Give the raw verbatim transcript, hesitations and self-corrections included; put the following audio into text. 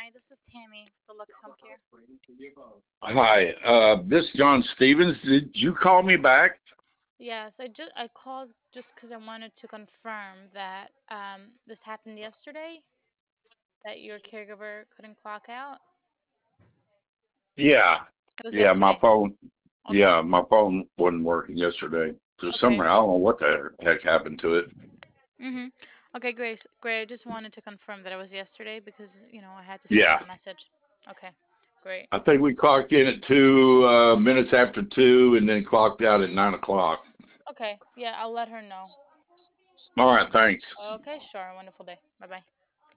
Hi, this is Tammy, the Lux Home Care. Hi, uh, this John Stevens. Did you call me back? Yes, I just I called just because I wanted to confirm that um, this happened yesterday, that your caregiver couldn't clock out. Yeah, It was yeah, my yesterday. phone. Okay. Yeah, my phone wasn't working yesterday. So Okay. somewhere I don't know what the heck happened to it. Mhm. Okay, great. Great. I just wanted to confirm that it was yesterday because, you know, I had to send Yeah, that message. Okay. Great. I think we clocked in at two uh, minutes after two, and then clocked out at nine o'clock. Okay. Yeah, I'll let her know. All right, thanks. Okay, sure. Wonderful day. Bye-bye.